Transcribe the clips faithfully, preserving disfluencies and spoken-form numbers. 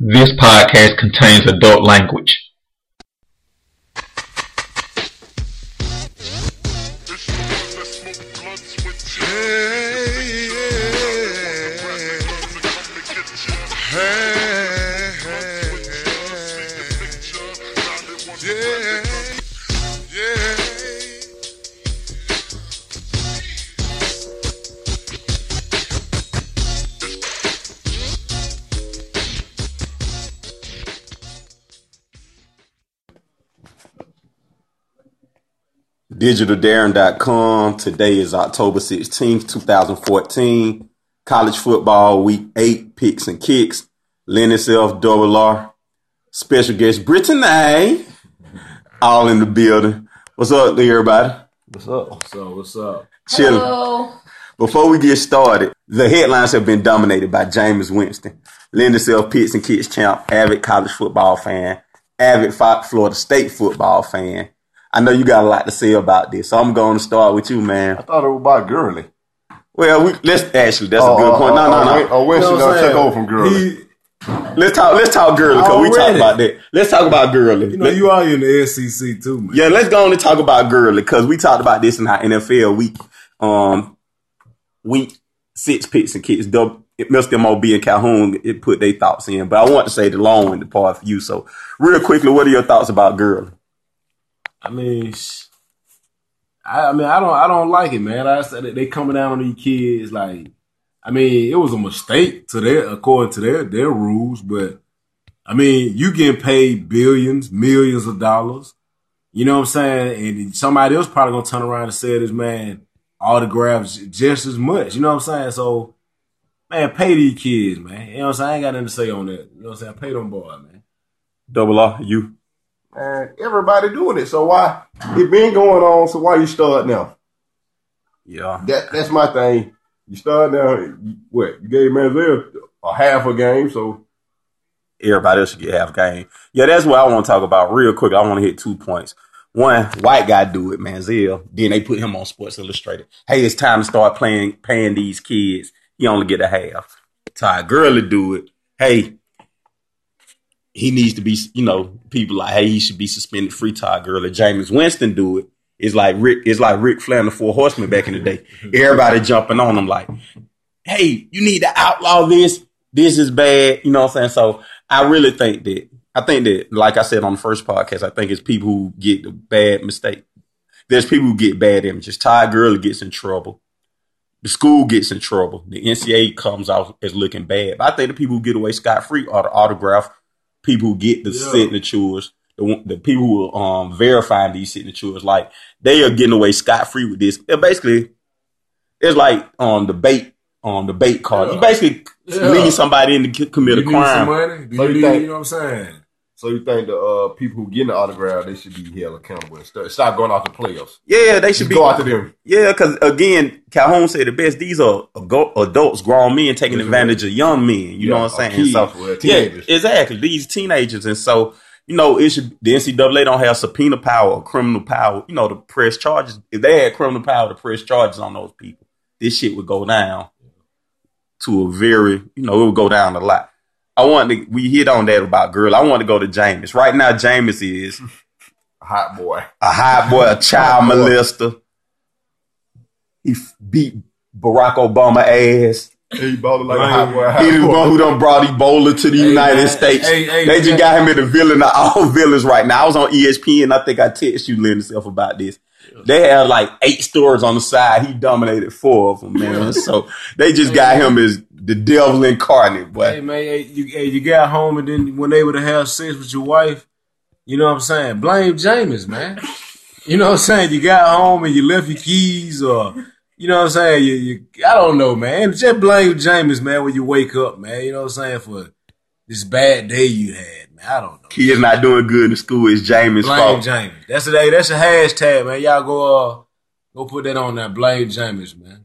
This podcast contains adult language. digital darren dot com. Today is October sixteenth, twenty fourteen. College football week eight picks and kicks. Lenny Self, Double R. Special guest Brittany. All in the building. What's up, everybody? What's up? What's up? What's up? Chilling. Hello. Before we get started, the headlines have been dominated by Jameis Winston. Lenny Self, picks and kicks champ, avid college football fan, avid Florida State football fan. I know you got a lot to say about this, so I'm going to start with you, man. I thought it was about Gurley. Well, we, let's actually, that's oh, a good oh, point. No, oh, no, no. Oh, Winston you know going to take over from Gurley. He, let's talk Let's talk Gurley, because we talked about that. Let's talk about Gurley. You know, you are in the S E C too, man. Yeah, let's go on and talk about Gurley, because we talked about this in our N F L week, um, week six picks and kicks. Mister M O B and Calhoun it put their thoughts in, but I want to say the long-winded part for you. So, real quickly, what are your thoughts about Gurley? I mean, I, I mean, I don't, I don't like it, man. I said they coming down on these kids like, I mean, it was a mistake to their, according to their their rules, but I mean, you getting paid billions, millions of dollars. You know what I'm saying? And somebody else probably gonna turn around and say this man autographs just as much. You know what I'm saying? So, man, pay these kids, man. You know what I'm saying? I ain't got nothing to say on that. You know what I'm saying? Pay them boys, man. Double R, you. Man, everybody doing it, so why? It been going on, so why you start now? Yeah. That That's my thing. You start now, you, what? You gave Manziel a half a game, so. Everybody else should get half a game. Yeah, that's what I want to talk about real quick. I want to hit two points. One, white guy do it, Manziel. Then they put him on Sports Illustrated. Hey, it's time to start playing, paying these kids. He only get a half. Ty Gurley do it. Hey, he needs to be, you know, people like, hey, he should be suspended free. Ty Gurley. Jameis Winston do it. It's like Rick, it's like Rick Flair and the Four Horsemen back in the day. Everybody jumping on him like, hey, you need to outlaw this. This is bad. You know what I'm saying? So I really think that, I think that, like I said on the first podcast, I think it's people who get the bad mistake. There's people who get bad images. Ty Gurley gets in trouble. The school gets in trouble. The N C double A comes out as looking bad. But I think the people who get away scot-free are the autograph people who get the yeah. signatures, the, the people who are um, verifying these signatures. Like, they are getting away scot-free with this. It basically, it's like on um, the bait, on um, the bait card. Yeah. You basically yeah. lead somebody in to commit you a crime. Some money? Do so you, you, need, think, you know what I'm saying? So you think the uh, people who get the autograph, they should be held accountable and start, stop going out to playoffs? Yeah, they should Just be. Go after them. Yeah, because again, Calhoun said the best. These are adults, grown men taking That's advantage right. of young men. You yeah, know what I'm saying? Kids, so well, yeah, exactly. These teenagers, and so you know, it should. The N C double A don't have subpoena power or criminal power. You know, to press charges. If they had criminal power to press charges on those people, this shit would go down to a very, you know, it would go down a lot. I want to, we hit on that about Gurley. I want to go to Jameis. Right now, Jameis is a hot boy. A hot boy, a child molester. He f- beat Barack Obama ass. He balled like a hot boy. He the one who done brought Ebola to the hey, United man. States. Hey, hey, they just man. got him in the villain of all villains right now. I was on E S P N. I think I texted you, Lynn, yourself about this. They had like eight stories on the side. He dominated four of them, man. So they just hey, got man. him as the devil incarnate, boy. Hey, man, hey, you, hey, you got home and then when they were to have sex with your wife, you know what I'm saying? Blame Jameis, man. You know what I'm saying? You got home and you left your keys or, you know what I'm saying? You, you, I don't know, man. Just blame Jameis, man, when you wake up, man. You know what I'm saying? For this bad day you had, man. I don't know. Kids not doing good in school. It's Jameis' blame fault. Blame Jameis. That's a, that's a hashtag, man. Y'all go, uh, go put that on there. Blame Jameis, man.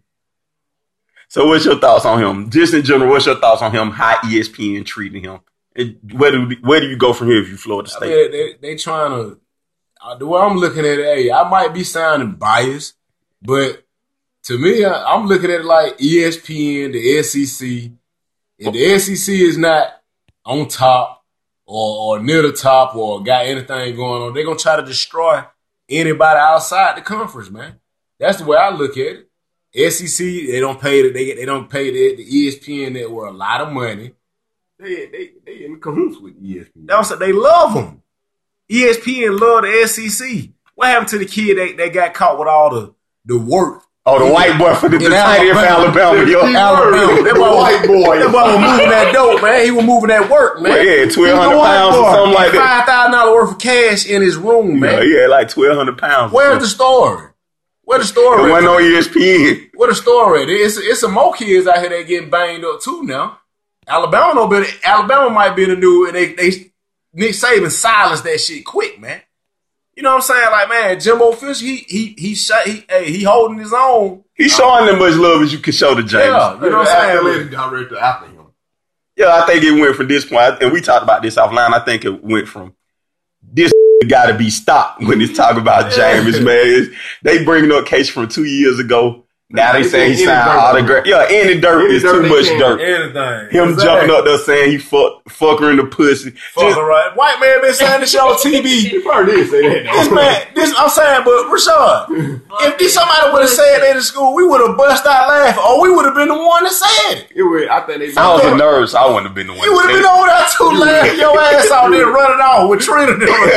So what's your thoughts on him? Just in general, what's your thoughts on him? How E S P N treating him? It, where do where do you go from here if you Florida State? I mean, they they trying to. Uh, the way I'm looking at it, hey, I might be sounding biased, but to me, I, I'm looking at it like E S P N, the S E C. If the S E C is not on top or, or near the top or got anything going on, they're going to try to destroy anybody outside the conference, man. That's the way I look at it. S E C, they don't pay the, they, they don't pay the, the E S P N network a lot of money. They they they in cahoots with E S P N. That's what they love them. E S P N love the S E C. What happened to the kid that, that got caught with all the, the work? Oh, the white boy for the In Alabama, Alabama. Alabama, yo. Alabama. That boy, white boy. That boy was moving that dope, man. He was moving that work, man. Well, yeah, twelve hundred He was a white pounds or boy. something like that. five thousand dollars worth of cash in his room, man. Yeah, he had like twelve hundred pounds. Where's the story? Where's the story? It at? wasn't on E S P N. Where the story? At? It's it's some more kids out here that getting banged up too now. Alabama no better. Alabama might be in the news, and they they Nick Saban silenced that shit quick, man. You know what I'm saying? Like, man, Jimbo Fisher, he he he shot, he hey, he holding his own. He's showing them much love as you can show to James. Yeah, you know what I'm saying? Athletic director after him. Yeah, I think it went from this point, and we talked about this offline. I think it went from this got to be stopped when it's talking about James, man. It's, they bringing up case from two years ago. Now they saying he signed autograph. Yeah, any dirt Any is dirt too they much can. dirt. Anything. Him Exactly. jumping up there saying he fuck, fuck her in the pussy. Fuck her right. White man been saying this shit on T V. He probably did say that. This man, this I'm saying, but Rashad, if this somebody would have said that in school, we would have bust out laughing, or we would have been the one that said it. It was, I think they. I was a nurse. I wouldn't have been the one. You would have been over there too, laughing your ass out there running off with Trina.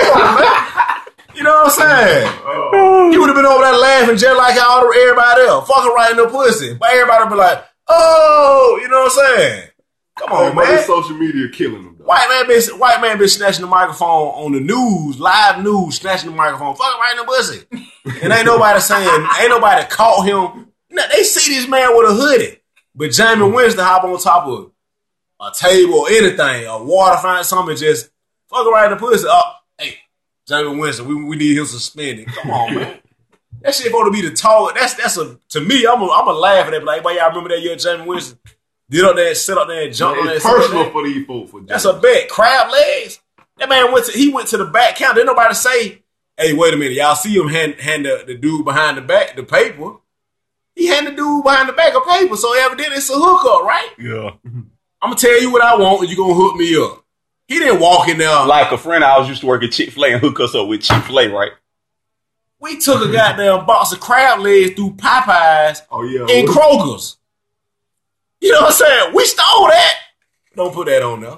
You know what I'm saying? Oh. You would have been over there laughing just like all the, everybody else, fucking right in the pussy. But everybody would be like, oh, you know what I'm saying? Come on, But man. this social media killing them. Though. White man been white man been snatching the microphone on the news, live news, snatching the microphone, fucking right in the pussy. And ain't nobody saying, ain't nobody caught him. Now, they see this man with a hoodie. But Jamie Winston hop on top of a table or anything, a water fountain, something, just fucking right in the pussy. Oh, hey, Jamie Winston, we, we need him suspended. Come on, man. That shit going to be the talk. That's that's a to me. I'm a, I'm a laugh at that. Like, why y'all remember that year Jamie Winston did up there, sit up there and jump Man, on that. it's personal for these folks. For That's a bet. Crab legs. That man went to he went to the back counter. Didn't nobody say, "Hey, wait a minute, y'all see him hand hand the, the dude behind the back the paper." He hand the dude behind the back of paper, so evidently it's a hookup, right? Yeah. I'm gonna tell you what I want, and you gonna hook me up. He didn't walk in there. Like a friend I was used to work at Chick-fil-A and hook us up with Chick-fil-A, right? We took a goddamn box of crab legs through Popeyes Oh yeah. and Kroger's. You know what I'm saying? We stole that. Don't put that on there.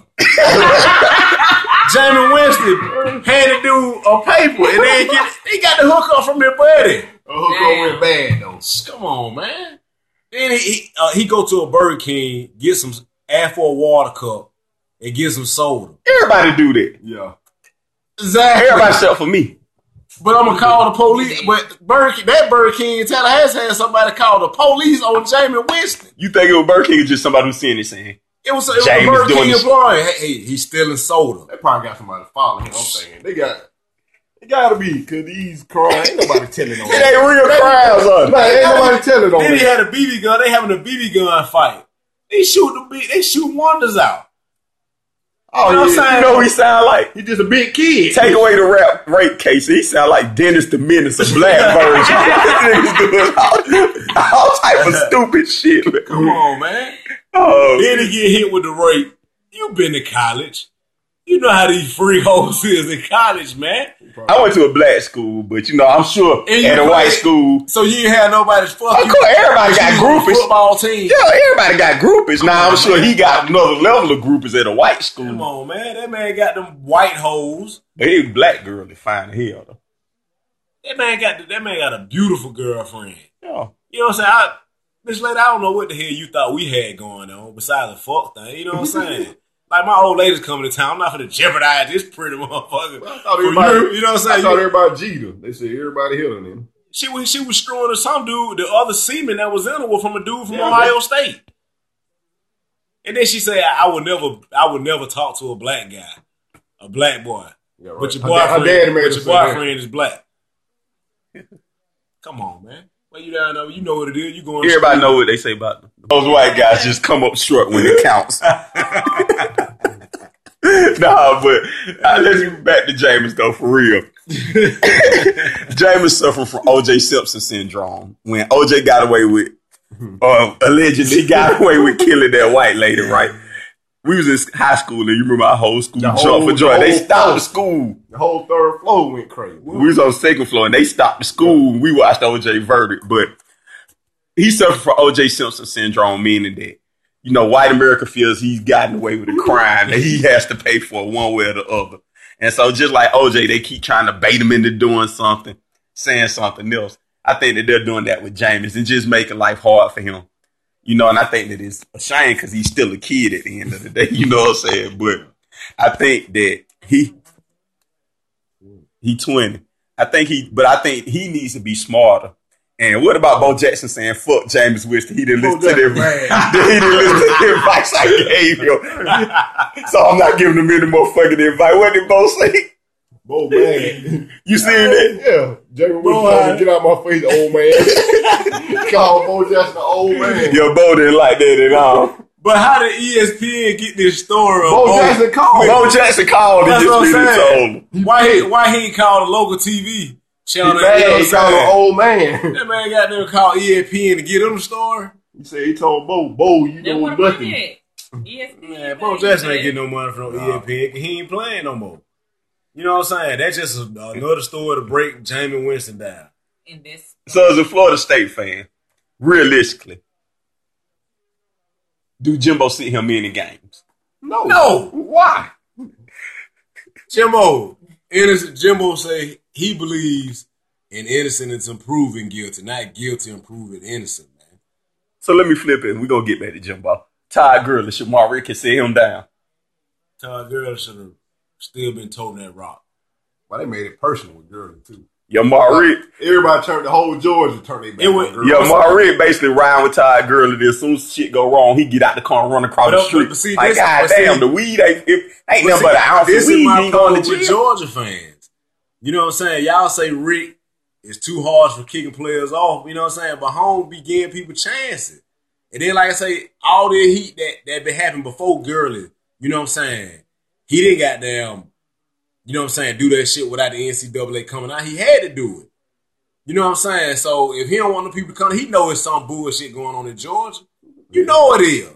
Jamie Winston handed dude a paper, and they get they got the hookup from their buddy. A hookup went bad though. Come on, man. Then he he, uh, he go to a Burger King, get some, ask for a water cup, and get some soda. Everybody do that. Yeah. Exactly. Everybody except for me. But I'm gonna call the police. But Burger King, that Burger King in Tallahassee had somebody call the police on Jamie Winston. You think it was Burger King or just somebody who's seeing it saying, It was, it was a James Burger doing King this- employee. Hey, hey, he's stealing soda. They probably got somebody following him. I'm saying they got. It gotta be because these crimes ain't nobody telling on it that. ain't real crowds on it. Like, ain't nobody telling on Then he that. had a B B gun. They having a B B gun fight. They shoot the B. They shoot wonders out. Oh, You know what I'm yeah. saying? You know who he sound like? He just a big kid. Take away the rap rape case. He sound like Dennis the Menace, a black version. Niggas doing all, all type of stupid shit. Man. Come on, man. Oh, Then he get hit with the rape. You been to college. You know how these free hoes is in college, man. I went to a black school, but you know, I'm sure And you at a played- white school. So you ain't had nobody to fuck Of you. course, everybody got You was a groupies. Football team. Yeah, everybody got groupies. Now I'm sure he got another level of groupies at a white school. Come on, man. That man got them white hoes. But he was black girl to find the hell though. That man got that man got a beautiful girlfriend. Yeah. You know what I'm saying? I, Miss Lady, I don't know what the hell you thought we had going on besides the fuck thing. You know what I'm saying? Like my old lady's coming to town. I'm not gonna jeopardize this pretty motherfucker. I thought for everybody. you. You know what I'm I saying? thought You- everybody Jeter. They said everybody hit on him. She was she was screwing to some dude. The other semen that was in her was from a dude from Yeah, Ohio State. And then she said, "I would never, I would never talk to a black guy, a black boy. Yeah, right. But your Her dad- her boyfriend, daddy made but her your say that. boyfriend is black." Come on, man. Well, you down there, you know what it is. You going? to Everybody school. know what they say about them. Those white guys just come up short when it counts. Nah, but uh, let's get back to James though, for real. James suffered from O J Simpson syndrome when O J got away with, uh, allegedly got away with killing that white lady, right? We was in high school, and you remember our whole school The jumped whole- for joy. the They whole stopped floor. the school. The whole third floor went crazy. We was on the second floor, and they stopped the school. We watched O J verdict, but he suffered from O J Simpson syndrome, meaning that, you know, white America feels he's gotten away with a crime that he has to pay for one way or the other. And so just like O J, they keep trying to bait him into doing something, saying something else. I think that they're doing that with Jameis and just making life hard for him. You know, and I think that it's a shame because he's still a kid at the end of the day. You know what I'm saying? But I think that he he twenty. I think he, but I think he needs to be smarter. And what about Bo Jackson saying "fuck Jameis Winston"? He didn't listen to the he didn't listen to the advice I gave him, so I'm not giving him any more fucking advice. What did Bo say? Bo, man. You seen that? Yeah. Jamie Winston Bro, told I- me, get out my face, old man. Call Bo Jackson the old man. Yo, Bo didn't like that at all. But how did E S P N get this story? Of Bo Jackson called. Bo Jackson called and That's just what I'm really saying. told him. Why he why he ain't called a local T V channel? He that, you know bad, he what called I'm an saying? old man. That man got them call E S P N to get him the story. He said he told Bo, Bo, you They know want nothing. money. E S P N. Man, Bo Jackson ain't getting no money from E S P N. He ain't playing no more. You know what I'm saying? That's just a, another story to break Jameis Winston down. In this. So as a Florida State fan, realistically, do Jimbo sit him in the games? No. No. Why? Jimbo, innocent. Jimbo say he believes in innocent until proven guilty, not guilty and proven innocent, man. So let me flip it and we're going to get back to Jimbo. Todd Gurley, Shamar Rick can sit him down. Todd Gurley should have still been toting that rock. Well, they made it personal with Gurley, too. Yo, Marik, Everybody turned, the whole Georgia turned their back It was- on Gurley. yo, Marik basically riding with Todd Gurley. Then as soon as shit go wrong, he get out the car and run across But, the uh, street. but see, like, this- God but damn, see- the weed ain't, it, ain't But nothing see, but an ounce this of weed. is my He ain't going problem to with jail. Georgia fans. You know what I'm saying? Y'all say Rick is too harsh for kicking players off. You know what I'm saying? But Holmes be giving people chances. And then, like I say, all the heat that, that been happening before Gurley, you know what I'm saying? He didn't goddamn, you know what I'm saying, do that shit without the N C double A coming out. He had to do it. You know what I'm saying? So if he don't want the people to come, he know it's some bullshit going on in Georgia. You know it is.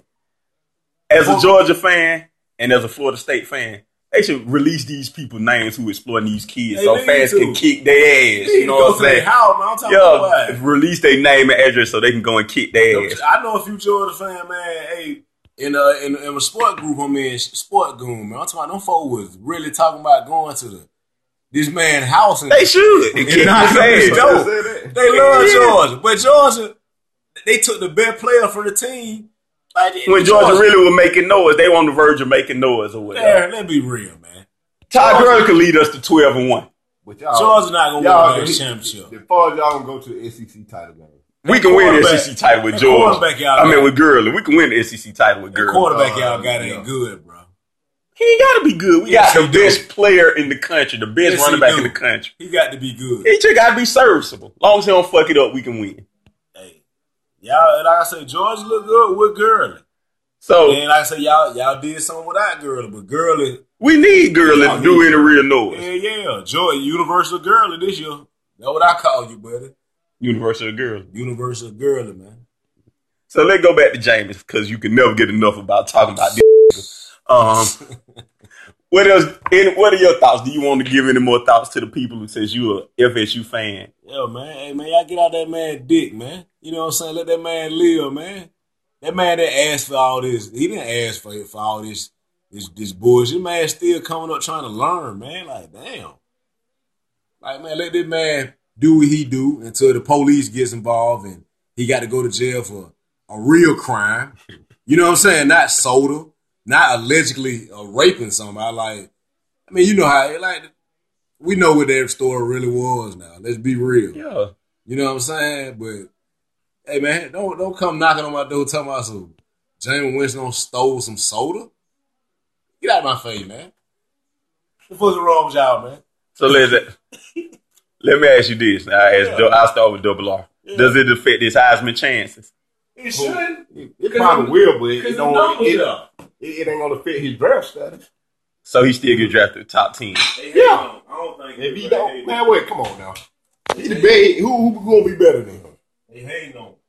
As a Georgia fan and as a Florida State fan, they should release these people names who exploiting these kids They so need fans to. can kick their ass. He You know go what I'm to their saying? house, man. I'm talking about Yeah, what? release their name and address so they can go and kick their ass. I know a few Georgia fan, man. Hey, in a in, in a sport group I'm in, sport goon, man. I'm talking about them folks was really talking about going to the this man's house and They should. And and kick knock his on his ass. door. Say that. They love Yeah. Georgia, but Georgia, they took the best player from the team. Like, When Georgia really was making noise, they were on the verge of making noise or whatever. yeah, let's be real, man. Todd Gurley could lead us to twelve and one. But y'all, Georgia not gonna y'all, win the as championship. far as y'all gonna go to the S E C title game. We can win the quarterback- S E C title with that Georgia. quarterback y'all I mean, got- with Gurley. We can win the S E C title with The Gurley. quarterback Uh, y'all got yeah. ain't good, bro. He ain't got to be good. We Yes, got the he do. best player in the country, the best Yes, running he back do. in the country. He got to be good. He just got to be serviceable. As long as he don't fuck it up, we can win. Hey, y'all, like I say, Georgia look good with Gurley. So And like I say, y'all, y'all did something without Gurley, but Gurley, we need Gurley Y'all to do need- any real noise. yeah, yeah, Joy, Universal Gurley this year. That's what I call you, buddy. Universal Gurley. Universal Gurley, man. So let's go back to Jameis because you can never get enough about talking about this. Um, what else? Any, what are your thoughts? Do you want to give any more thoughts to the people who says you a F S U fan? Yeah, man. Hey, man, y'all get out that man dick, man. You know what I'm saying? Let that man live, man. That man that asked for all this, he didn't ask for for all this, this, this bullshit. Man still coming up trying to learn, man. Like, damn. Like, man, let this man do what he do until the police gets involved and he got to go to jail for a real crime. You know what I'm saying? Not soda, not allegedly uh, raping somebody. Like, I mean, you know how, like, we know what that story really was now. Let's be real. Yeah. You know what I'm saying? But hey, man, don't don't come knocking on my door talking about some Jameis Winston stole some soda. Get out of my face, man. What the fuck's wrong with y'all, man? So let's let me ask you this. I ask, I'll start with Double R. Does it affect his Heisman chances? It shouldn't. It, it probably will, but it, Because don't, the numbers it, up. it, it ain't gonna fit his draft status. So he still get drafted top ten. Yeah. I don't think If he don't, man, wait, come on now. He the best, who, who gonna be better than him? They hating on.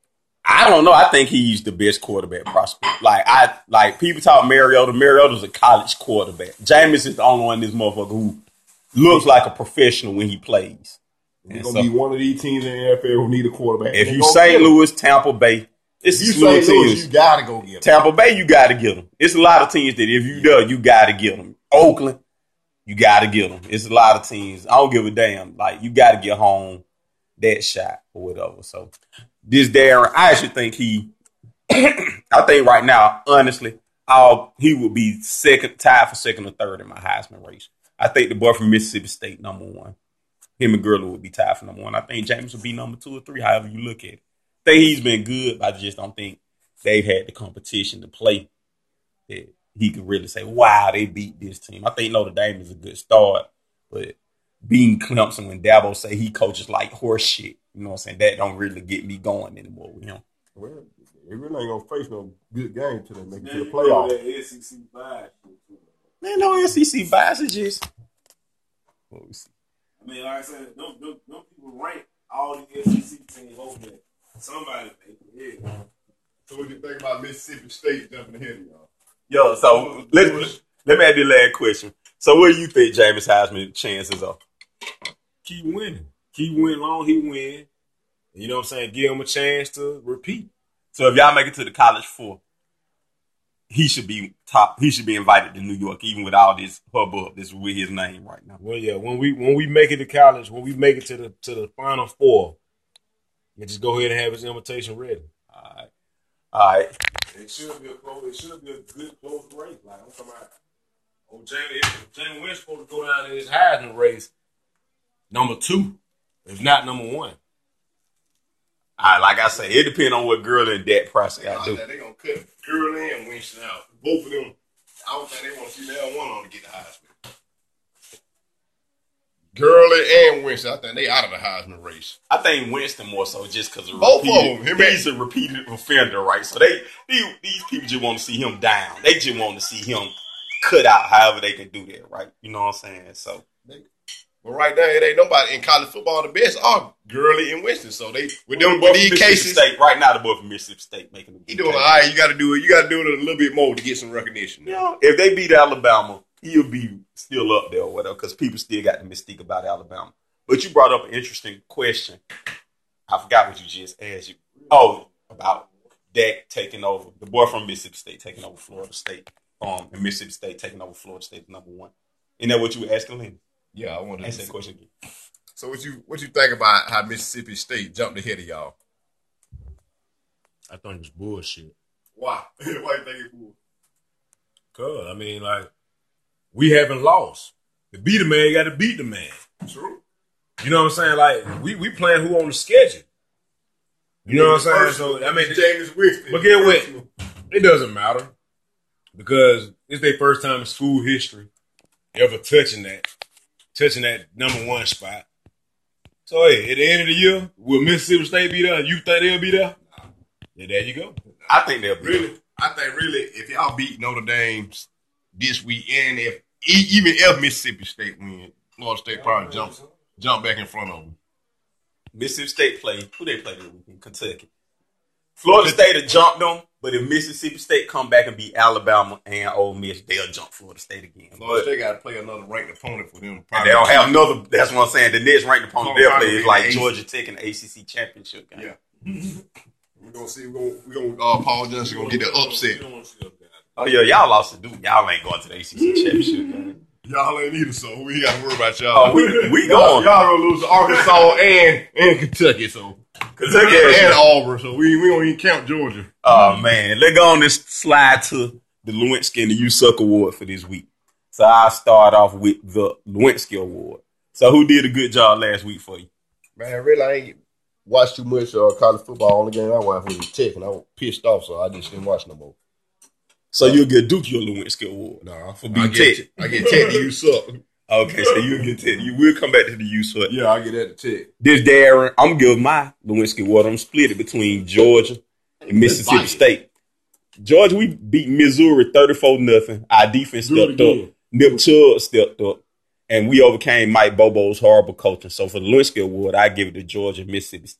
I don't know. I think he's the best quarterback prospect. Like I like people talk Mariota. Mariota's a college quarterback. Jameis is the only one in this motherfucker who looks like a professional when he plays. We're gonna so, be one of these teams in the N F L who need a quarterback. If you Saint Louis, Tampa Bay, it's you Saint Louis, you gotta go get him. Tampa Bay, you gotta get them. It's a lot of teams that if you do, you gotta get them. Oakland, you gotta get them. It's a lot of teams. I don't give a damn. Like you gotta get home that shot or whatever. So this Darren, I actually think he. I think right now, honestly, I'll, he would be second, tied for second or third in my Heisman race. I think the boy from Mississippi State, number one. Him and Gurley would be tied for number one. I think James would be number two or three, however you look at it. I think he's been good, but I just don't think they've had the competition to play that he could really say, wow, they beat this team. I think Notre Dame is a good start, but beating Clemson when Dabo say he coaches like horse shit, you know what I'm saying, that don't really get me going anymore with him. Well, they really ain't going to face no good game till they make it to the playoffs. S E C bias. Man, no S E C bias is just... What we see. I mean, like I said, them, them, them people rank all the S E C teams over there. Somebody think, yeah. So what do you think about Mississippi State jumping ahead of y'all? Yo, so let, let me ask you the last question. So what do you think Jameis Heisman chances are? Keep winning. Keep winning long he win. You know what I'm saying? Give him a chance to repeat. So if y'all make it to the College Four, he should be top. He should be invited to New York, even with all this hubbub that's with his name right now. Well, yeah, when we when we make it to college, when we make it to the to the Final Four, you just go ahead and have his invitation ready. All right, all right. It should be a close. It should be a good close race. Like I'm talking about. Oh, Jamie, Jamie Wentz supposed to go down in his Heisman race, number two, if not number one. All right, like I say, it depends on what Gurley and Dak Prescott do. They're going to cut Gurley and Winston out. Both of them, I don't think they want to see that one on to get the Heisman. Gurley and Winston, I think they out of the Heisman race. I think Winston more so just because of both repeated, of them. He's a repeated offender, right? So they these, these people just want to see him down. They just want to see him cut out however they can do that, right? You know what I'm saying? So, but right now, it ain't nobody in college football. The best are Gurley and Winston. So they with them with these cases, State, right now the boy from Mississippi State making them. He doing all right. You got to do it. You got to do it a little bit more to get some recognition. You know, if they beat Alabama, he'll be still up there or whatever because people still got the mystique about Alabama. But you brought up an interesting question. I forgot what you just asked. You. Oh, about Dak taking over. The boy from Mississippi State taking over Florida State. Um, and Mississippi State taking over Florida State number one. Isn't that what you were asking him? Yeah, I want to answer that question again. So what you what you think about how Mississippi State jumped ahead of y'all? I think it's bullshit. Why? Why you think it's bullshit? Cause I mean, like we haven't lost. To beat the man, you got to beat the man. True. You know what I'm saying? Like we we playing who on the schedule. You know what I'm saying? So I mean, James Winston. But get what? It doesn't matter because it's their first time in school history ever touching that. Touching that number one spot. So, hey, at the end of the year, will Mississippi State be there? You think they'll be there? Yeah, there you go. I think they'll be really. there. I think really, if y'all beat Notre Dame this week, and if even if Mississippi State win, Florida State probably jump jump back in front of them. Mississippi State play who they play this weekend? Kentucky. Florida State will jump them, but if Mississippi State come back and beat Alabama and Ole Miss, they'll jump Florida State again. Florida State got to play another ranked opponent for them. And they don't have another. That's what I'm saying. The next ranked opponent they'll play is like Georgia Tech in the A C C championship game. Yeah, we're gonna see. We're gonna, we're gonna uh, Paul Johnson gonna get the upset. Oh yeah, y'all lost to Duke. Y'all ain't going to the A C C championship game. Y'all ain't either, so we got to worry about y'all. Oh, we we y'all, going. Y'all gonna lose to Arkansas and and Kentucky, so. Kentucky and Auburn, so we, we don't even count Georgia. Oh, man. Let's go on this slide to the Lewinsky and the U-Suck Award for this week. So I'll start off with the Lewinsky Award. So who did a good job last week for you? Man, really, I ain't watched too much uh, college football. Only game I watched was Tech, and I was pissed off, so I just didn't watch no more. So you'll get Duke your Lewinsky Award? Nah, for being Tech. I get Tech to U-Suck. Okay, so you'll get Tech. You will come back to the U-Suck. Yeah, I get that to Tech. This Darren, I'm going to give my Lewinsky Award. I'm split it between Georgia and Mississippi State. Georgia, we beat Missouri thirty-four nothing. Our defense stepped up. Nip Chubb stepped up. And we overcame Mike Bobo's horrible coaching. So for the Lewinsky Award, I give it to Georgia and Mississippi State.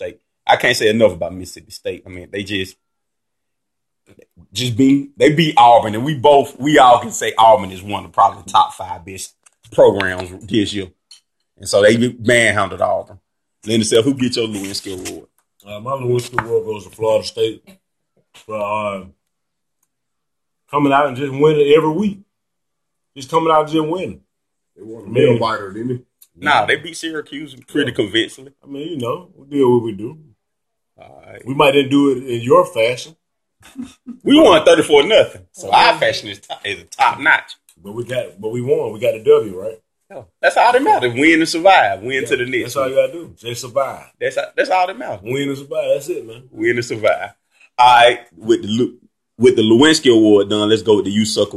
I can't say enough about Mississippi State. I mean, they just just beat they beat Auburn, and we both we all can say Auburn is one of probably the top five best programs this year. And so they manhandled Auburn. Lend yourself, who get your Lewinsky Award? Uh, my Lewinsky Award goes to Florida State for uh, coming out and just winning every week. Just coming out and just winning. They won a middle biter, didn't they? Nah, they beat Syracuse pretty yeah. convincingly. I mean, you know, we did what we do. All right. We might didn't do it in your fashion. We won thirty-four nothing. So our fashion is top, is top notch. But we got, but we won. We got a W, right? Yeah. That's all that matters. Win and survive. Win yeah, to the next. That's all you gotta do. Just survive. That's that's all that matters. Win and survive. That's it, man. Win and survive. All right, with the with the Lewinsky Award done, let's go with the You Suck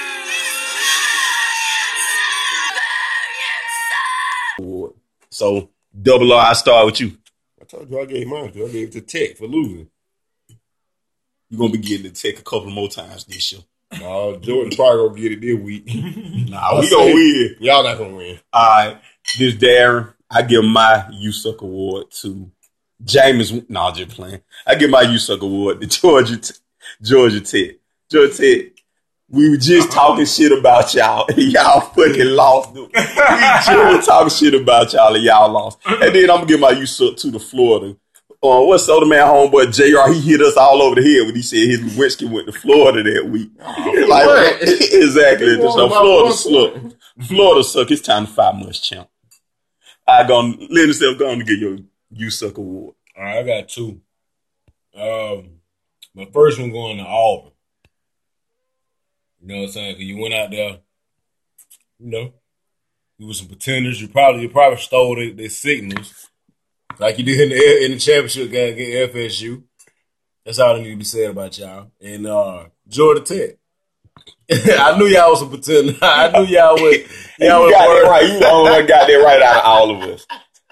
Award. So, Double R, I start with you. I told you I gave mine to. I gave it to Tech for losing. You're gonna be getting the Tech a couple more times this year. No, uh, Jordan probably gonna get it this week. Nah, we gonna win. Y'all not gonna win. All right, this Darren, I give my You Suck Award to James. No, nah, just playing. I give my You Suck Award to Georgia, T- Georgia Tech. Georgia Tech. We were just talking shit about y'all, and y'all fucking lost. Dude. We just were talking shit about y'all, and y'all lost. And then I'm gonna give my You Suck to the Florida. Uh, what's the other man, homeboy J R? He hit us all over the head when he said his Lewinsky went to Florida that week. Oh, like, exactly. So Florida suck. Florida suck. It's time to fire Muschamp. I gonna let himself go on to get your You Suck Award. All right, I got two. Um, my first one going to Auburn. You know what I'm saying? Because you went out there, you know, you were some pretenders. You probably you probably stole their, their signals. Like you did in the, in the championship game against F S U. That's all that need to be said about y'all. And uh, Georgia Tech. I knew y'all was a pretender. I knew y'all was. Y'all you got it right. You the only one got that right out of all of us.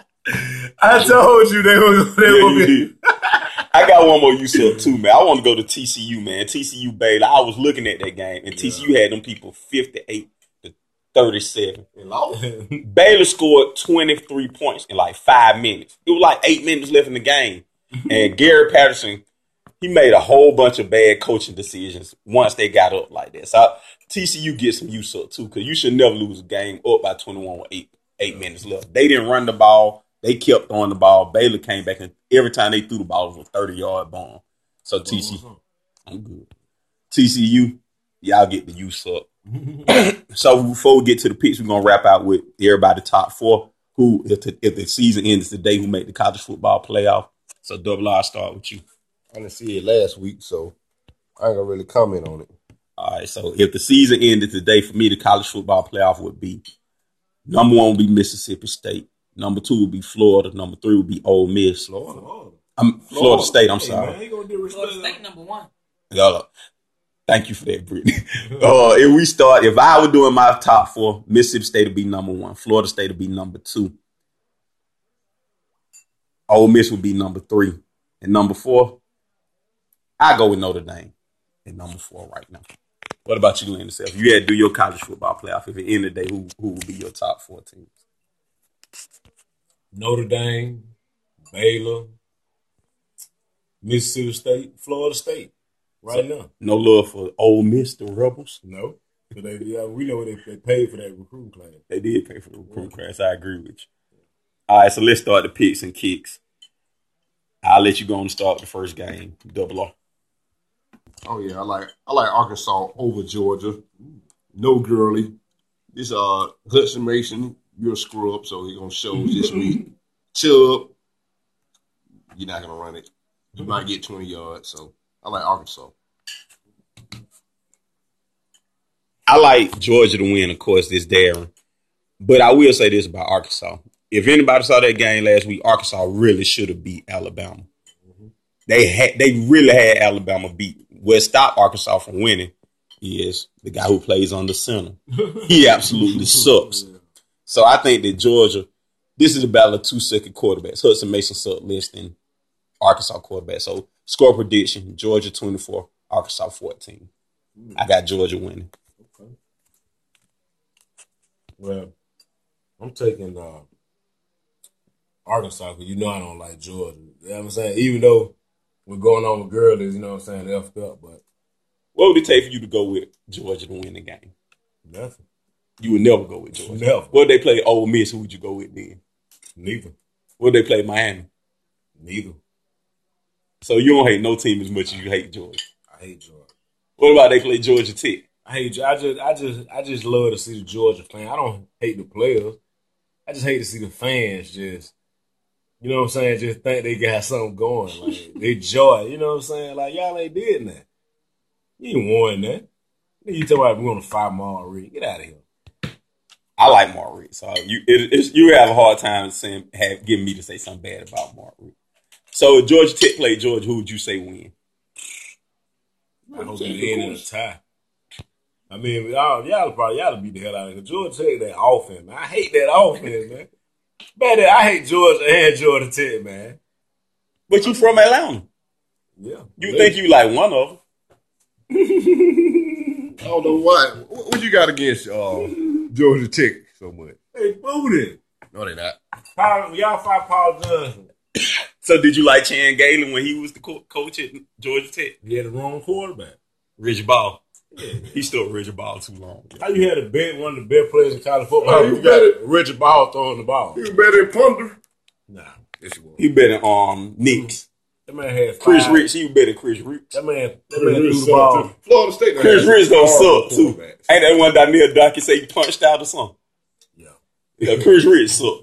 I told you they were. They yeah, were be. I got one more you said too, man. I want to go to T C U, man. T C U Baylor. I was looking at that game, and yeah. T C U had them people fifty-eight to thirty-seven. Baylor scored twenty-three points in like five minutes. It was like eight minutes left in the game. And Gary Patterson, he made a whole bunch of bad coaching decisions once they got up like that. So I, T C U gets some use up too, because you should never lose a game up by twenty-one with eight, eight minutes left. They didn't run the ball. They kept throwing the ball. Baylor came back, and every time they threw the ball, it was a thirty-yard bomb. So T C U, I'm good. T C U, y'all get the use up. So before we get to the picks, we're going to wrap out with everybody top four who, if the, if the season ends today, who make the college football playoff. So Double R, start with you. I didn't see it last week, so I ain't going to really comment on it. All right, so if the season ended today, for me, the college football playoff would be number one would be Mississippi State. Number two would be Florida. Number three would be Ole Miss. Florida. I'm Florida, Florida State. I'm hey, sorry. Man, gonna do Florida State number one. Y'all, thank you for that, Brittany. uh, if we start, if I were doing my top four, Mississippi State would be number one. Florida State would be number two. Ole Miss would be number three. And number four, I go with Notre Dame at number four right now. What about you, Lynn? If you had to do your college football playoff, if at the end of the day, who, who would be your top four teams? Notre Dame, Baylor, Mississippi State, Florida State, right so, now. No love for Ole Miss, the Rebels? No. But they, yeah, we know they, they paid for that recruiting class. They did pay for the recruiting class. I agree with you. All right, so let's start the picks and kicks. I'll let you go and start the first game. Double R. Oh yeah, I like I like Arkansas over Georgia. No Gurley. This uh Hudson Mason, you're a screw up, so he's gonna show this week. Chubb, you're not gonna run it. You might get twenty yards. So I like Arkansas. I like Georgia to win, of course, this Darren. But I will say this about Arkansas. If anybody saw that game last week, Arkansas really should have beat Alabama. Mm-hmm. They had, they really had Alabama beat. What stopped Arkansas from winning is the guy who plays on the center. He absolutely sucks. Yeah. So I think that Georgia, this is a battle of two second quarterbacks. Hudson Mason sucked less than Arkansas quarterback. So score prediction, Georgia twenty-four, Arkansas fourteen. Mm. I got Georgia winning. Okay. Well, I'm taking uh, Arkansas, because you know I don't like Georgia. You know what I'm saying? Even though we're going on with girlies, you know what I'm saying, they effed up, but What would it take for you to go with Georgia to win the game? nothing. You would never go with Georgia. Never. What if they play Ole Miss? Who would you go with then? Neither. What if they play Miami? Neither. So you don't hate no team as much as you hate Georgia. I hate Georgia. What about they play Georgia Tech? I hate. I just, I just, I just love to see the Georgia fan. I don't hate the players. I just hate to see the fans just, you know what I'm saying, just think they got something going. Like they joy. You know what I'm saying? Like y'all ain't did that. You ain't won that. You talking about we're gonna fight Mark Reed? Get out of here. I like Mark Reed, so you it, it's, you have a hard time saying have getting me to say something bad about Mark Reed. So if Georgia Tech played Georgia, who would you say win? I hope they end in a tie. I mean, y'all, y'all probably y'all beat the hell out of it. Georgia Tech, that offense, man. I hate that offense, man. Man, I hate Georgia and Georgia Tech, man. But you from Atlanta. Yeah. You yeah. think you like one of them. I don't know why. What, what you got against uh, Georgia Tech so much? They booted. No, they not. Paul, y'all fight Paul Johnson. So did you like Chan Galen when he was the co- coach at Georgia Tech? He had the wrong quarterback. Reggie Ball. Yeah. He stuck Reggie Ball too long. How you had a bet one of the best players in college football? Oh, you you got Reggie Ball throwing the ball. He was better than Ponder. Nah. Yes, he was. He better than um, Knicks. That man had five. Chris Rich. He was better than Chris Rich. That man, that man threw the ball. Florida State. Chris Rich don't suck too. Ain't that one Daniel Donkey say he punched out or something? Yeah. Yeah, Chris Rich suck.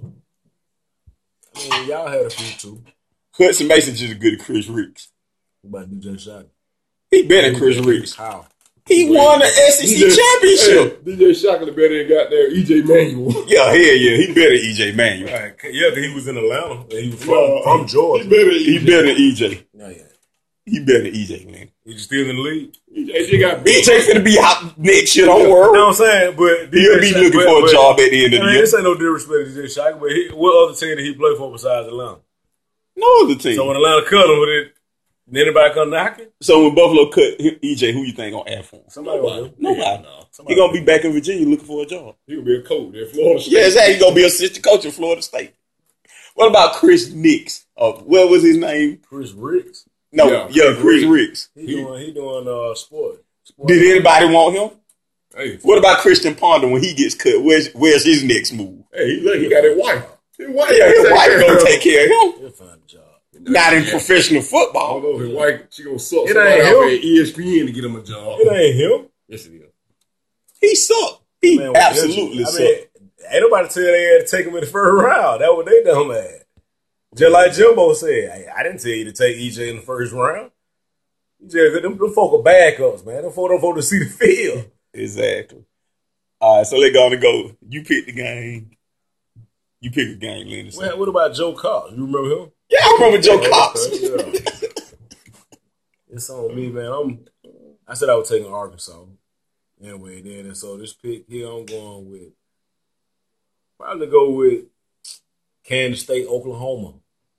I mean, y'all had a few too. Hudson Mason just as good as Chris Rich. What about D J Shotty? He better than Chris Rich. How? He won the S E C D J, championship. Hey, D J Shockley better than got there. E J Manuel. Yeah, hell yeah. He better than E J Manuel. Right. Yeah, because he was in Atlanta. And he was from, Uh, from Georgia. He better than He E J. better than E J. Yeah, yeah. He better than E J, man. He's still in the league. E J got E beat. J finna be hot next year, don't You know worry. what I'm saying? But He'll be looking but, for a but, job at the end of I the mean, year. this ain't no disrespect to D J Shotty, but he, what other team did he play for besides Atlanta? No other team. So when Atlanta cut him, would it, did anybody come knocking? So when Buffalo cut E J, who you think gonna add for him? Somebody Nobody. will. Nobody. Yeah, no. He gonna be back in Virginia looking for a job. He gonna be a coach at Florida State. Yeah, exactly. He gonna be assistant coach at Florida State. What about Chris Nix? Uh, what was his name? Chris Ricks. No, Yeah, yeah, Chris Chris Ricks. He, doing he doing uh sport. sport. Did anybody want him? Hey, What about Christian Ponder when he gets cut? Where's where's his next move? hey, he, look, he got his wife. His wife, Yeah, his take wife care gonna of take care of him. He'll find a job. Not in Yeah. professional I football. don't know if his wife, she gonna suck It somebody ain't out him. at E S P N to get him a job. It ain't him. Yes, it is. He sucked. He Man, absolutely I sucked. mean, ain't nobody tell they had to take him in the first round. That's what they done had. Just like Jimbo said, hey, I didn't tell you to take E J in the first round. E J, them, them folk are backups, man. Them folk don't folk to see the field. Exactly. All right, so they're gonna go. You pick the game. You pick a game, Lenny. Well, what about Joe Cox? You remember him? Yeah, I remember Joe Oh, Cox. okay, yeah. It's on me, man. I'm. I said I was taking Arkansas. Anyway, then and so this pick here, I'm going with probably go with Kansas State, Oklahoma,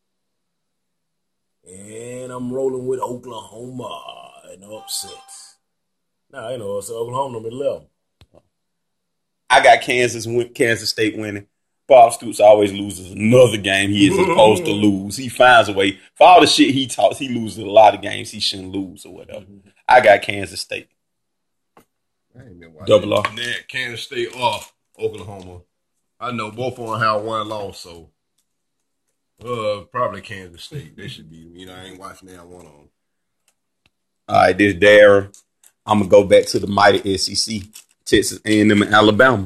and I'm rolling with Oklahoma in upset. Nah, you know, so Oklahoma number eleven. I got Kansas win, Kansas State winning. Bob Stoops always loses another game he is supposed to lose. He finds a way. For all the shit he talks, he loses a lot of games he shouldn't lose or whatever. I got Kansas State. I ain't been watching Double R. that Kansas State or Oklahoma. I know both of them have one loss, so uh, probably Kansas State. They should be. You know, I ain't watching that one of them. All right, this Darren. I'm gonna go back to the mighty S E C, Texas A and M and Alabama.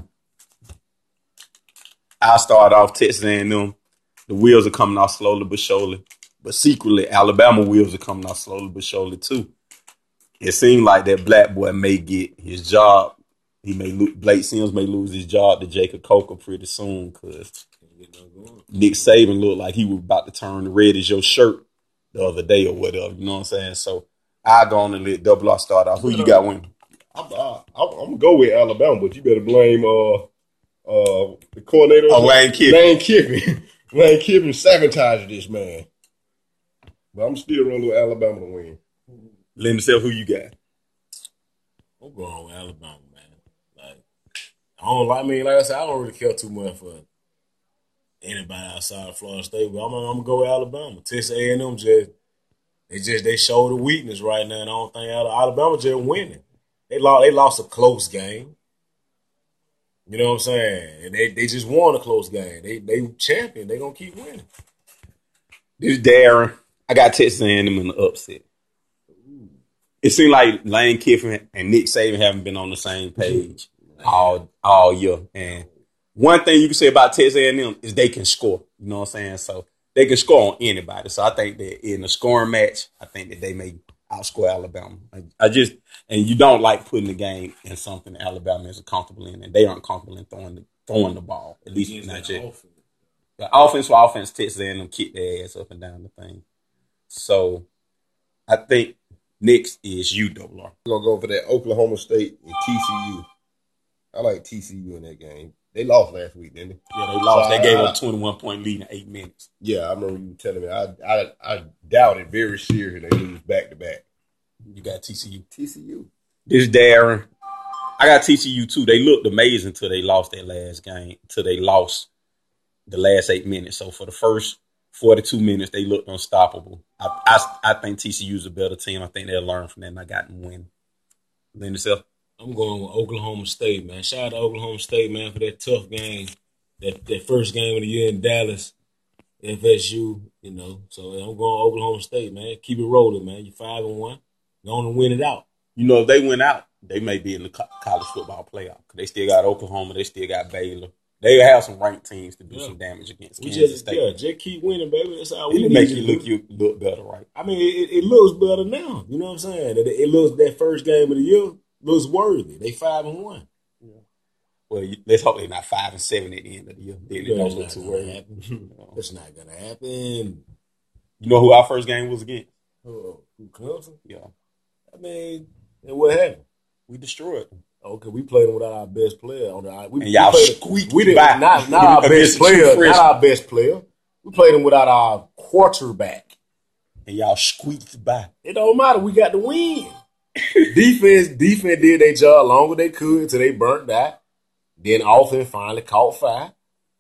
I'll start off Texas A and M. The wheels are coming off slowly but surely, but secretly Alabama wheels are coming off slowly but surely too. It seemed like that black boy may get his job. He may lo- Blake Sims may lose his job to Jacob Coker pretty soon because Nick Saban looked like he was about to turn red as your shirt the other day or whatever. You know what I'm saying? So I go on and let Double R start off. Who you got winning? I'm, I, I'm, I'm gonna go with Alabama, but you better blame uh uh the coordinator. Oh, Lane Kiffin. Lane Kiffin. Lane Kiffin sabotaged this man. But I'm still rolling with Alabama to win. Let himself who you got. I'm going with Alabama, man. Like I don't like I mean, like I said, I don't really care too much for anybody outside of Florida State. But I'm, I'm gonna go with Alabama. Texas A and M just they just they showed a weakness right now, and I don't think Alabama just winning. They lost they lost a close game. You know what I'm saying? And they, they just won a close game. They they champion. They gonna keep winning. This is Darren. I got Texas A and M in the upset. It seemed like Lane Kiffin and Nick Saban haven't been on the same page all all year. And one thing you can say about Texas A and M is they can score. You know what I'm saying? So they can score on anybody. So I think that in a scoring match, I think that they may outscore Alabama. I, I just and you don't like putting the game in something that Alabama isn't comfortable in, and they aren't comfortable in throwing the throwing the ball. At least not yet. The offense for offense, Texas A and M kick their ass up and down the thing. So I think next is you, Double R. I'm gonna go for that Oklahoma State and T C U. I like T C U in that game. They lost last week, didn't they? Yeah, they lost. So they gave I, up a twenty-one point lead in eight minutes. Yeah, I remember you telling me. I I I doubt it very seriously they lose back to back. You got T C U. T C U. This is Darren. I got T C U too. They looked amazing until they lost that last game. Until they lost the last eight minutes. So for the first forty-two minutes, they looked unstoppable. I I, I think T C U is a better team. I think they'll learn from that, and I got them win. Lend yourself. I'm going with Oklahoma State, man. Shout out to Oklahoma State, man, for that tough game. That that first game of the year in Dallas, F S U, you know. So I'm going Oklahoma State, man. Keep it rolling, man. You're five and one. Going to win it out. You know, if they went out, they may be in the co- college football playoff. They still got Oklahoma. They still got Baylor. They have some ranked teams to do yeah. some damage against we Kansas just, State. Yeah, just keep winning, baby. That's how we It'll need make to you do. look you look better, right? I mean, it, it looks better now. You know what I'm saying? It, it looks that first game of the year looks worthy. They five and one. Yeah. Well, you, let's hope they're not five and seven at the end of the year. Then it Yeah, don't it's look not too gonna worried. happen. You know. It's not gonna happen. You know who our first game was against? Oh, who Clemson? Yeah, I mean, and what happened? we destroyed them. Okay, we played them without our best player. On the, we, And y'all we played, squeaked we didn't, by. not, not our Against best the true player. freshman. Not our best player. We played them without our quarterback. And y'all squeaked by. It don't matter. We got to win. defense, defense did their job long as they could until they burnt that. Then offense finally caught fire.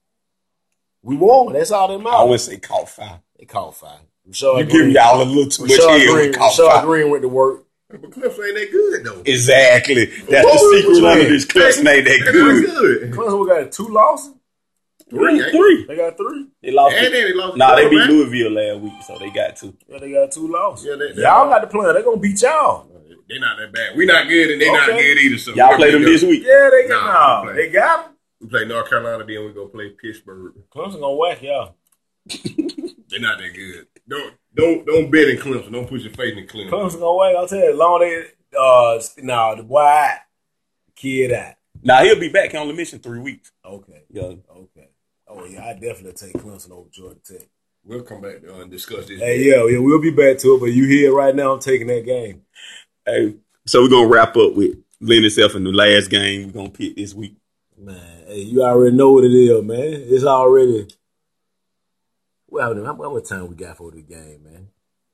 We won. That's all that I matters. wouldn't say caught fire. They caught fire. Rashard You Green- give y'all a little too much Rashard here Green, with caught Rashard fire. Green went to work. But Clemson ain't that good though. Exactly. That's What the was secret it? under this Clemson ain't that They're not good. good. Clemson, we got two losses. Three, ain't Three. They got three. They lost. And it. then they lost. Nah, they beat quarterback. Louisville last week, so they got two. Yeah, they got two losses. Yeah, they- they- y'all got the plan. They're gonna beat y'all. They're not that bad. We not good, and they not Okay. good either. So Y'all we're play them gonna this go- week. Yeah, they got Nah, no. we They got them. We play North Carolina, then we go play Pittsburgh. Clemson gonna whack y'all. They're not that good. Don't don't don't bet in Clemson. Don't put your faith in Clemson. Clemson gonna whack. I'll tell you. Long they uh no the boy kid out. Now he'll be back. He only missing three weeks. Okay. Yeah. Okay. Oh yeah, I definitely take Clemson over Georgia Tech. We'll come back uh, and discuss this. Hey, yeah, yeah, we'll be back to it, but you here right now. I'm taking that game. Hey, so we're gonna wrap up with Lynn itself in the last game we're gonna pick this week. Man, hey, you already know what it is, man. It's already. Well, how, how much time we got for the game, man?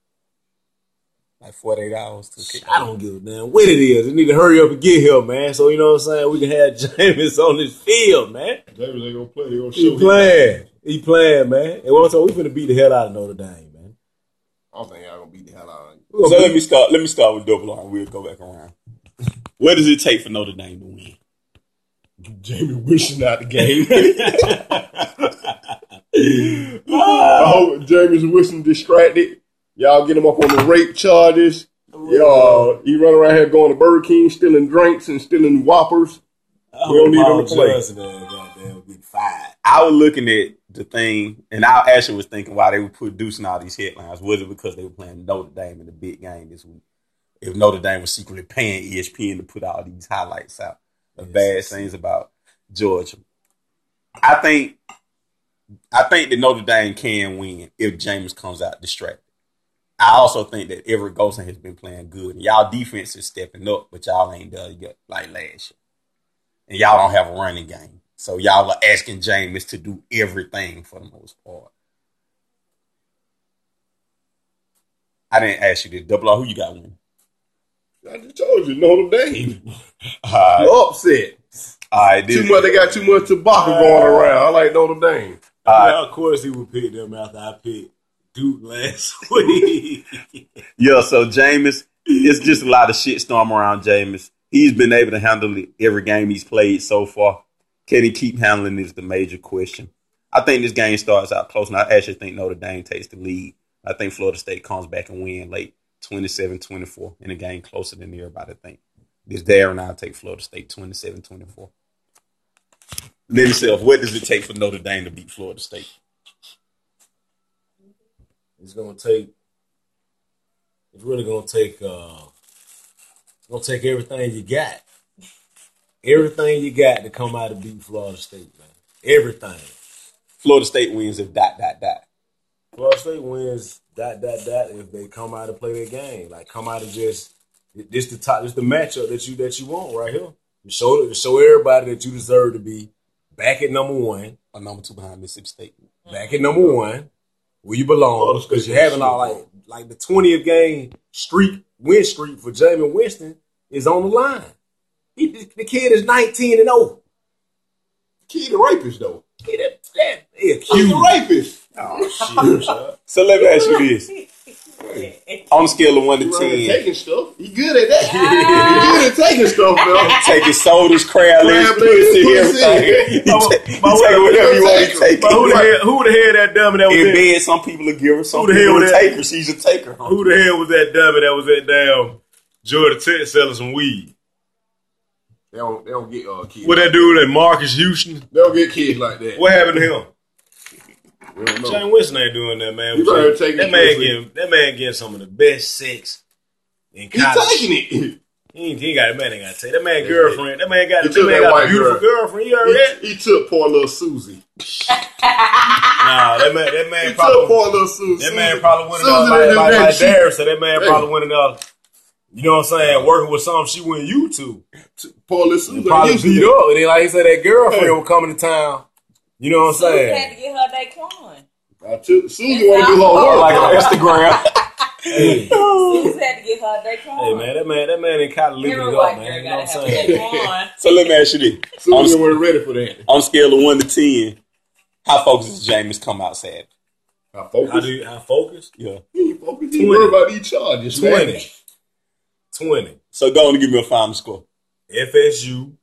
Like forty-eight hours to kick. I don't give a damn what it is. We need to hurry up and get here, man. So you know what I'm saying? We can have Jameis on this field, man. James ain't gonna play. He gonna show He his- playing. He playing, man. And one time we finna beat the hell out of Notre Dame, man. I don't think y'all gonna beat the hell out of him. We So gonna let beat- me start. Let me start with Double R, and we'll go back around. What does it take for Notre Dame to win? Jamie wishing out the game. I hope Jamie's wishing distracted. Y'all get him up on the rape charges. Y'all, he run around here going to Burger King, stealing drinks and stealing Whoppers. We don't need him to play. Johnson, man, goddamn, get fired. I was looking at the thing, and I actually was thinking why they were producing all these headlines. Was it because they were playing Notre Dame in the big game this week? If Notre Dame was secretly paying E S P N to put all these highlights out of bad things about Georgia, I think, I think that Notre Dame can win if James comes out distracted. I also think that Everett Golson has been playing good. Y'all defense is stepping up, but y'all ain't there yet like last year. And y'all don't have a running game. So y'all are asking James to do everything for the most part. I didn't ask you this. Double R, who you got winning? I just told you, Notre Dame. All right. You upset. All right, this, Too much. They got too much tobacco going around. I like Notre Dame. All Yeah, of course he would pick them after I picked Duke last week. Yeah, so Jameis, it's just a lot of shitstorm around Jameis. He's been able to handle it every game he's played so far. Can he keep handling it is the major question. I think this game starts out close, and I actually think Notre Dame takes the lead. I think Florida State comes back and win late twenty-seven twenty-four in a game closer than everybody think. This there and I'll take Florida State twenty-seven twenty-four. Let yourself, what does it take for Notre Dame to beat Florida State? It's gonna take. It's really gonna take. Uh, it's gonna take everything you got. Everything you got to come out and beat Florida State, man. Everything. Florida State wins if dot, dot, dot. Florida State wins dot dot dot if they come out and play their game. Like come out and just this the top, this the matchup that you that you want right here. To show to show everybody that you deserve to be back at number one, Or number two behind Mississippi State. back at number one, where you belong. Because you're having all like like the twentieth game streak win streak for Jameis Winston is on the line. He, the kid is nineteen and oh. Kid the rapist though. He that, that he He's accused. the rapist. Oh, shit. So let me ask you this. On a scale of one to He running ten, taking stuff. He good at that. He good at taking stuff, though. taking sodas, crab legs, Crab pussy, legs, pussy. everything. He, But- ta- he but take whatever you want to take. But who the hell? Who the hell that dummy that was In in? bed, some people are givers, some Who the people hell are was that? takers. She's a taker. Who the hell was that dummy that was at damn Georgia Tech selling some weed? They don't, they don't get uh, kids. What that dude at Marcus Houston? They don't get kids like that. What happened to him? We don't know. Jameis Winston ain't doing that, man. He better take that it man seriously. getting that man getting some of the best sex in He college. taking it. He ain't, he ain't got that man ain't got to take that man girlfriend. That man got He that took man that got a white beautiful girl. girlfriend. You heard that? He, he took poor little Susie. Nah, that man that He man took probably poor little Susie. that man probably went Susie out like, didn't like, do like that shit. Darius said. That man Hey. probably went out. You know what I'm saying? Working with something she wouldn't you to. Poor little Susie. Probably used to beat be. up. And then like he said, that girlfriend Hey. was coming to town. You know what I'm Susie saying? had to get her Daquan. I took, Susie want to do her Oh, work. like on Instagram. Hey. Susie had to get her Daquan. Hey man, that man, that man in college living Every it white up, man. girl You know what gotta I'm have saying? Daquan. So let me ask you this. Susie On, wasn't ready for that. on a scale of one to ten, how focused does Jameis come out sad? I How focus. do you, how focus? Yeah. He ain't focused. He twenty. worried about these charges, man. Twenty. Twenty. So go on and give me a final score. F S U.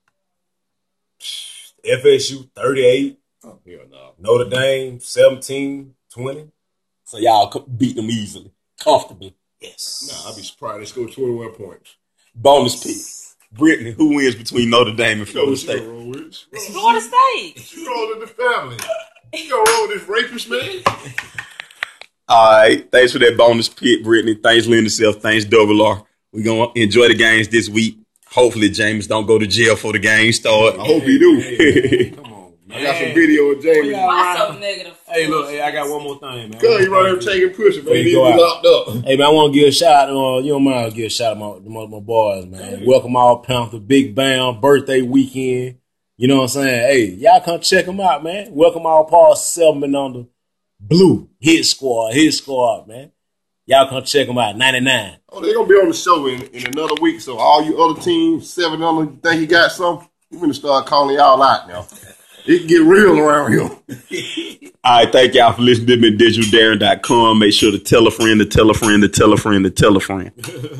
F S U thirty-eight. Oh, hell no. Notre Dame seventeen twenty. So y'all co- beat them easily, comfortably. Yes. Nah, I'd be surprised they scored twenty-one points. Bonus pick. Brittany, who wins between Notre Dame and You know Florida what you State? gonna roll with? Florida State. You roll in the family. You gonna roll with this rapist, man? All right. Thanks for that bonus pick, Brittany. Thanks, Linda Self. Thanks, Double R. We're going to enjoy the games this week. Hopefully, James don't go to jail for the game start. I hope he do. Hey, come on, man. I got some video of Jamie. Yeah. Why so negative? Hey, look, hey, I got one more thing, man. Cause he right here taking pushing, man. Hey, He be go out. locked up. Hey, man, I want to give a shout out. Uh, you don't mind, I'll give a shout out to my, my, my boys, man. Welcome all Panther, Big Bam, birthday weekend. You know what I'm saying? Hey, y'all come check them out, man. Welcome all Paul Selman on the Blue Hit Squad, Hit Squad, man. Y'all come check them out, ninety-nine. Oh, they're gonna be on the show in, in another week. So all you other teams, seven of them, you think you got some? You gonna start calling y'all out now. It can get real around here. All right. Thank y'all for listening to me at digital darren dot com. Make sure to tell a friend, to tell a friend, to tell a friend, to tell a friend.